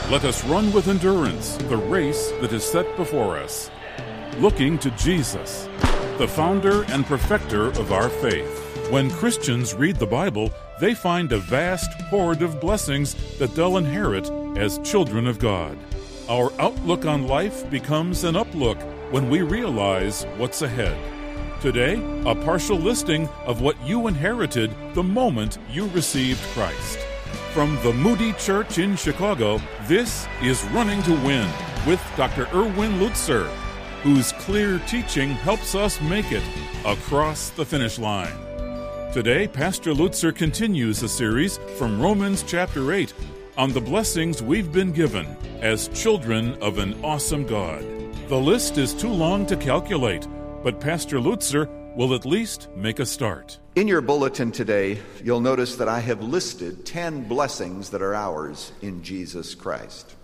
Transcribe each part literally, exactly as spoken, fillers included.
Let us run with endurance the race that is set before us, looking to Jesus, the founder and perfecter of our faith. When Christians read the Bible, they find a vast hoard of blessings that they'll inherit as children of God. Our outlook on life becomes an uplook when we realize what's ahead. Today, a partial listing of what you inherited the moment you received Christ. From the Moody Church in Chicago, this is Running to Win with Doctor Erwin Lutzer, whose clear teaching helps us make it across the finish line. Today, Pastor Lutzer continues a series from Romans chapter eight on the blessings we've been given as children of an awesome God. The list is too long to calculate, but Pastor Lutzer will at least make a start. In your bulletin today, you'll notice that I have listed ten blessings that are ours in Jesus Christ.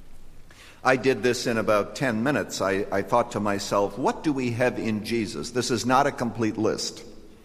I did this in about ten minutes. I, I thought to myself, what do we have in Jesus? This is not a complete list.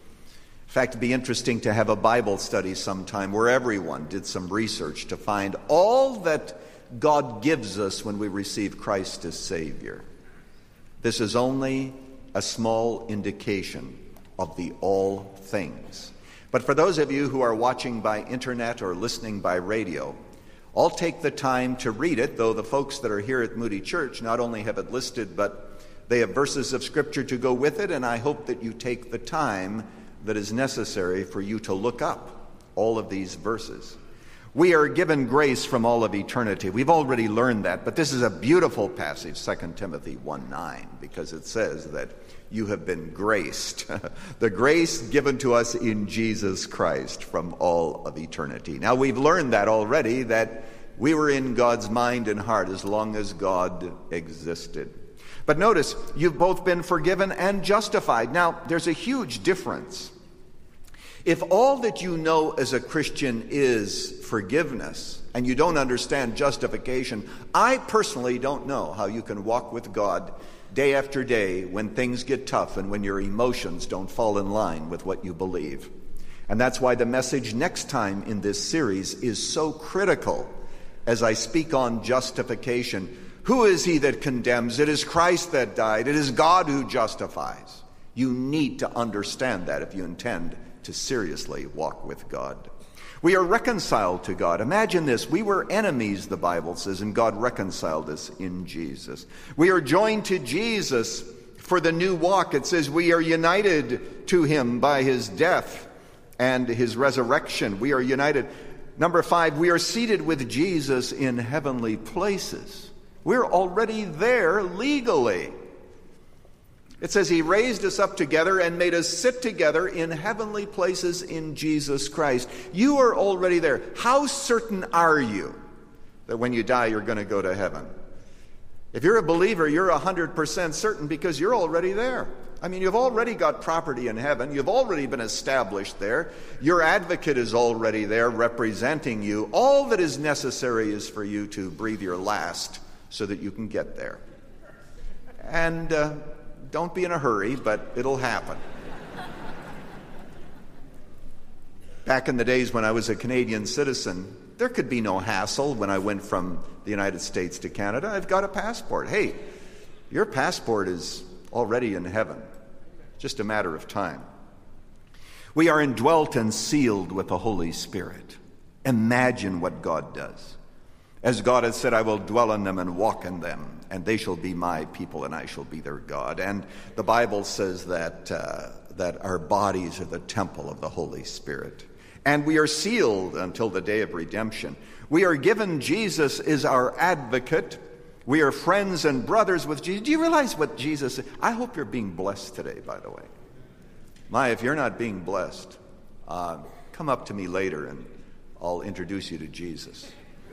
In fact, it'd be interesting to have a Bible study sometime where everyone did some research to find all that God gives us when we receive Christ as Savior. This is only a small indication of the all things. But for those of you who are watching by internet or listening by radio, I'll take the time to read it, though the folks that are here at Moody Church not only have it listed, but they have verses of Scripture to go with it, and I hope that you take the time that is necessary for you to look up all of these verses. We are given grace from all of eternity. We've already learned that, but this is a beautiful passage, Second Timothy one nine, because it says that you have been graced, the grace given to us in Jesus Christ from all of eternity. Now, we've learned that already, that we were in God's mind and heart as long as God existed. But notice, you've both been forgiven and justified. Now, there's a huge difference. If all that you know as a Christian is forgiveness, and you don't understand justification, I personally don't know how you can walk with God day after day when things get tough and when your emotions don't fall in line with what you believe. And that's why the message next time in this series is so critical as I speak on justification. Who is he that condemns? It is Christ that died. It is God who justifies. You need to understand that if you intend to seriously walk with God. We are reconciled to God. Imagine this. We were enemies, the Bible says, and God reconciled us in Jesus. We are joined to Jesus for the new walk. It says we are united to him by his death and his resurrection. We are united. Number five, we are seated with Jesus in heavenly places. We're already there legally. It says he raised us up together and made us sit together in heavenly places in Jesus Christ. You are already there. How certain are you that when you die you're going to go to heaven? If you're a believer, you're one hundred percent certain because you're already there. I mean, you've already got property in heaven. You've already been established there. Your advocate is already there representing you. All that is necessary is for you to breathe your last so that you can get there. And uh, don't be in a hurry, but it'll happen. Back in the days when I was a Canadian citizen, there could be no hassle when I went from the United States to Canada. I've got a passport. Hey, your passport is already in heaven. Just a matter of time. We are indwelt and sealed with the Holy Spirit. Imagine what God does. As God has said, I will dwell in them and walk in them, and they shall be my people, and I shall be their God. And the Bible says that uh, that our bodies are the temple of the Holy Spirit. And we are sealed until the day of redemption. We are given Jesus as our advocate. We are friends and brothers with Jesus. Do you realize what Jesus said? I hope you're being blessed today, by the way. My, if you're not being blessed, uh, come up to me later and I'll introduce you to Jesus.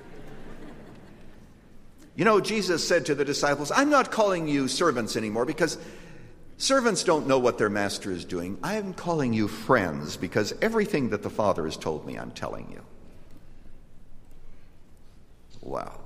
You know, Jesus said to the disciples, I'm not calling you servants anymore because servants don't know what their master is doing. I am calling you friends because everything that the Father has told me, I'm telling you. Wow.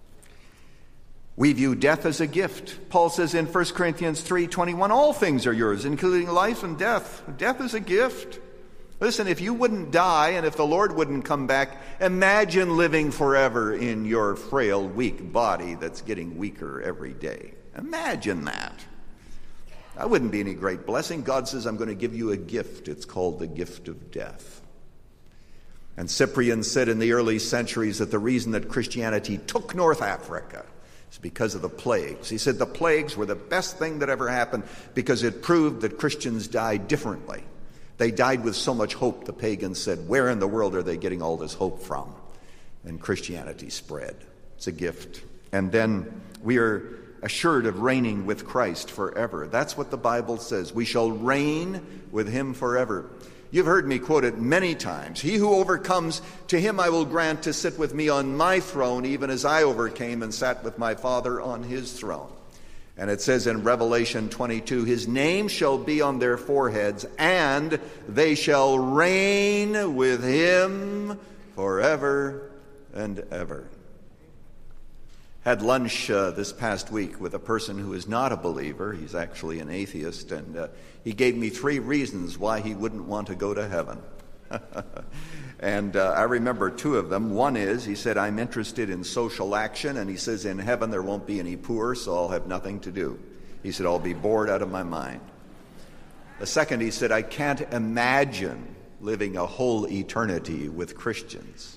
We view death as a gift. Paul says in First Corinthians three twenty-one, all things are yours, including life and death. Death is a gift. Listen, if you wouldn't die and if the Lord wouldn't come back, imagine living forever in your frail, weak body that's getting weaker every day. Imagine that. That wouldn't be any great blessing. God says, I'm going to give you a gift. It's called the gift of death. And Cyprian said in the early centuries that the reason that Christianity took North Africa is because of the plagues. He said the plagues were the best thing that ever happened because it proved that Christians died differently. They died with so much hope, the pagans said, where in the world are they getting all this hope from? And Christianity spread. It's a gift. And then we are assured of reigning with Christ forever. That's what the Bible says. We shall reign with him forever. You've heard me quote it many times. He who overcomes, to him I will grant to sit with me on my throne, even as I overcame and sat with my Father on his throne. And it says in Revelation twenty-two, his name shall be on their foreheads, and they shall reign with him forever and ever. Had lunch uh, this past week with a person who is not a believer. He's actually an atheist, and uh, he gave me three reasons why he wouldn't want to go to heaven. And uh, I remember two of them. One is, he said, I'm interested in social action, and he says, in heaven there won't be any poor, so I'll have nothing to do. He said, I'll be bored out of my mind. The second, he said, I can't imagine living a whole eternity with Christians.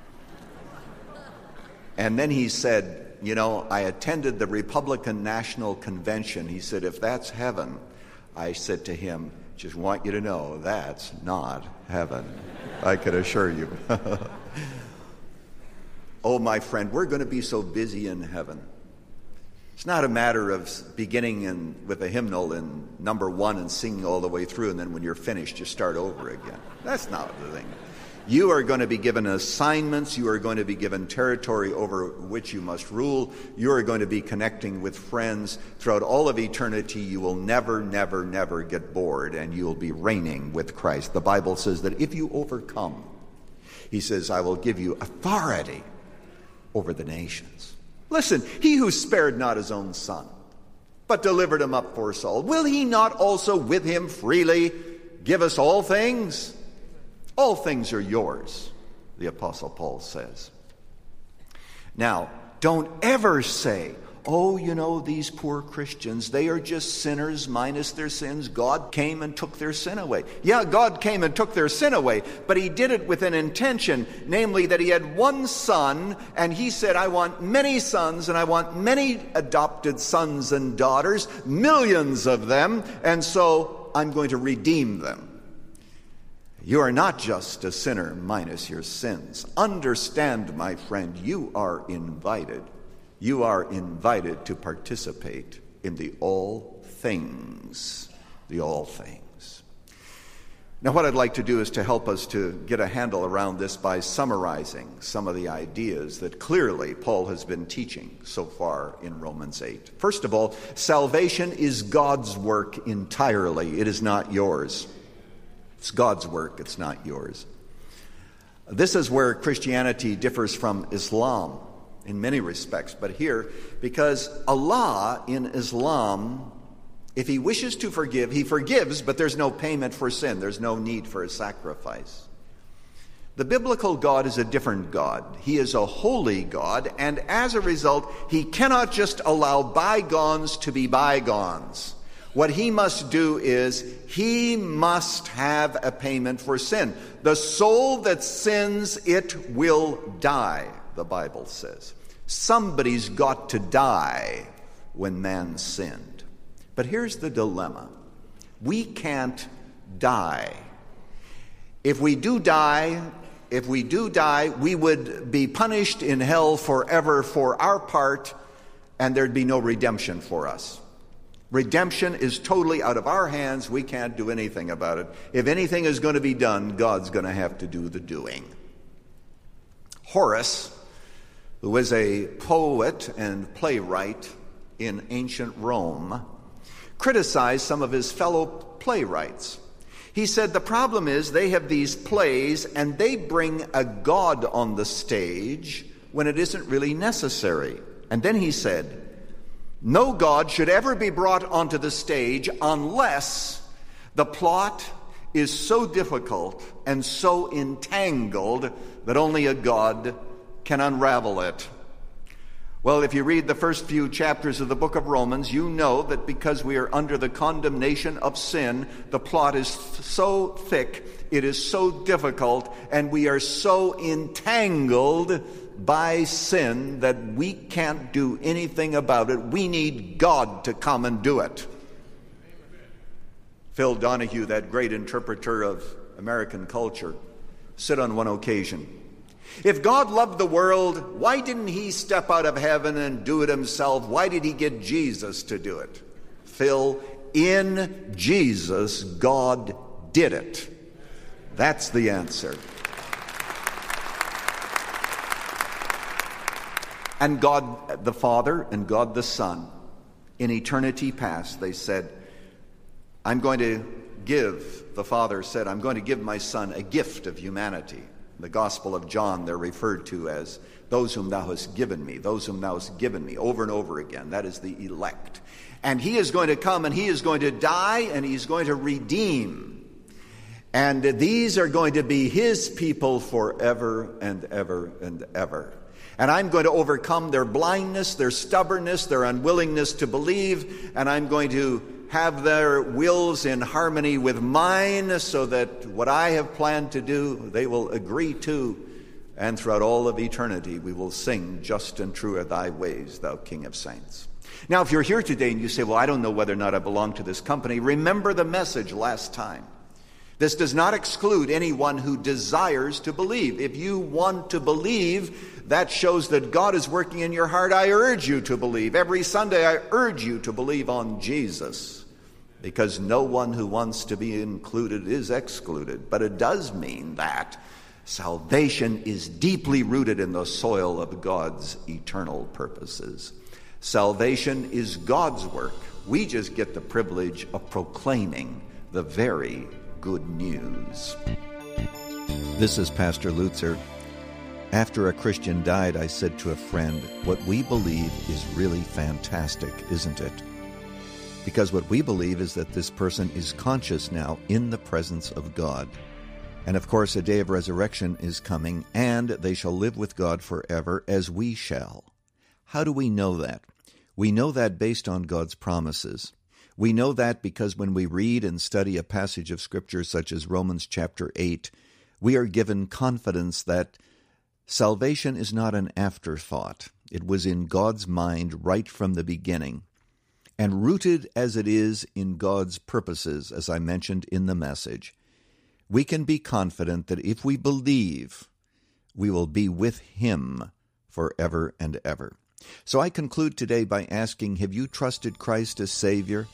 And then he said, you know, I attended the Republican National Convention. He said, if that's heaven, I said to him, just want you to know that's not heaven. I can assure you. Oh, my friend, we're going to be so busy in heaven. It's not a matter of beginning in, with a hymnal in number one and singing all the way through, and then when you're finished, you start over again. That's not the thing. You are going to be given assignments. You are going to be given territory over which you must rule. You are going to be connecting with friends. Throughout all of eternity, you will never, never, never get bored, and you will be reigning with Christ. The Bible says that if you overcome, he says, I will give you authority over the nations. Listen, he who spared not his own son, but delivered him up for us all, will he not also with him freely give us all things? All things are yours, the Apostle Paul says. Now, don't ever say, oh, you know, these poor Christians, they are just sinners minus their sins. God came and took their sin away. Yeah, God came and took their sin away, but he did it with an intention, namely that he had one son, and he said, I want many sons, and I want many adopted sons and daughters, millions of them, and so I'm going to redeem them. You are not just a sinner minus your sins. Understand, my friend, you are invited. You are invited to participate in the all things. The all things. Now, what I'd like to do is to help us to get a handle around this by summarizing some of the ideas that clearly Paul has been teaching so far in Romans eight. First of all, salvation is God's work entirely. It is not yours. It's God's work, it's not yours. This is where Christianity differs from Islam in many respects, but here, because Allah in Islam, if he wishes to forgive, he forgives, but there's no payment for sin. There's no need for a sacrifice. The biblical God is a different God. He is a holy God, and as a result, he cannot just allow bygones to be bygones. What he must do is he must have a payment for sin. The soul that sins, it will die, the Bible says. Somebody's got to die when man sinned. But here's the dilemma. We can't die. If we do die, if we do die, we would be punished in hell forever for our part, and there'd be no redemption for us. Redemption is totally out of our hands. We can't do anything about it. If anything is going to be done, God's going to have to do the doing. Horace, who was a poet and playwright in ancient Rome, criticized some of his fellow playwrights. He said the problem is they have these plays and they bring a god on the stage when it isn't really necessary. And then he said, no God should ever be brought onto the stage unless the plot is so difficult and so entangled that only a God can unravel it. Well, if you read the first few chapters of the book of Romans, you know that because we are under the condemnation of sin, the plot is so thick, it is so difficult, and we are so entangled by sin that we can't do anything about it. We need God to come and do it. Phil Donahue, that great interpreter of American culture, said on one occasion, if God loved the world, why didn't he step out of heaven and do it himself? Why did he get Jesus to do it? Phil, in Jesus, God did it. That's the answer. And God the Father and God the Son, in eternity past, they said, I'm going to give, the Father said, I'm going to give my Son a gift of humanity. In the Gospel of John, they're referred to as those whom thou hast given me, those whom thou hast given me, over and over again. That is the elect. And he is going to come and he is going to die and he's going to redeem. And these are going to be his people forever and ever and ever. And I'm going to overcome their blindness, their stubbornness, their unwillingness to believe, and I'm going to have their wills in harmony with mine so that what I have planned to do, they will agree to. And throughout all of eternity, we will sing, just and true are thy ways, thou King of saints. Now, if you're here today and you say, well, I don't know whether or not I belong to this company, remember the message last time. This does not exclude anyone who desires to believe. If you want to believe, that shows that God is working in your heart. I urge you to believe. Every Sunday I urge you to believe on Jesus, because no one who wants to be included is excluded. But it does mean that salvation is deeply rooted in the soil of God's eternal purposes. Salvation is God's work. We just get the privilege of proclaiming the very good news. This is Pastor Lutzer. After a Christian died, I said to a friend, what we believe is really fantastic, isn't it? Because what we believe is that this person is conscious now in the presence of God. And of course, a day of resurrection is coming, and they shall live with God forever, as we shall. How do we know that? We know that based on God's promises. We know that because when we read and study a passage of Scripture such as Romans chapter eight, we are given confidence that salvation is not an afterthought. It was in God's mind right from the beginning. And rooted as it is in God's purposes, as I mentioned in the message, we can be confident that if we believe, we will be with Him forever and ever. So I conclude today by asking, have you trusted Christ as Savior?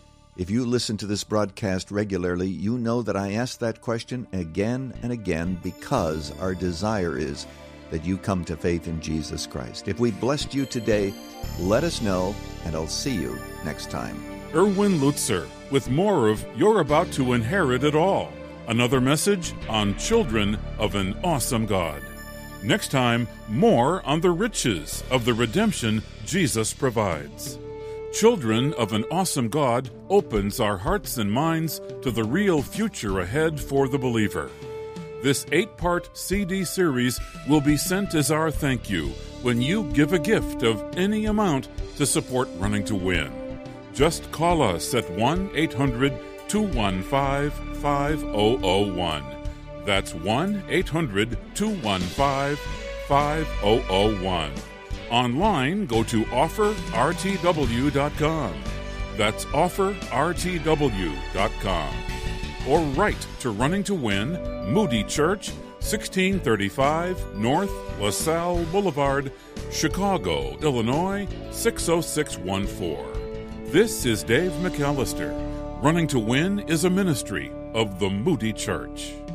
If you listen to this broadcast regularly, you know that I ask that question again and again because our desire is that you come to faith in Jesus Christ. If we blessed you today, let us know, and I'll see you next time. Erwin Lutzer with more of You're About to Inherit It All, another message on Children of an Awesome God. Next time, more on the riches of the redemption Jesus provides. Children of an Awesome God opens our hearts and minds to the real future ahead for the believer. This eight-part C D series will be sent as our thank you when you give a gift of any amount to support Running to Win. Just call us at one eight hundred two one five five zero zero one. That's one eight hundred two one five five zero zero one. Online, go to offer r t w dot com. That's offer r t w dot com. Or write to Running to Win, Moody Church, sixteen thirty-five North LaSalle Boulevard, Chicago, Illinois, six oh six one four. This is Dave McAllister. Running to Win is a ministry of the Moody Church.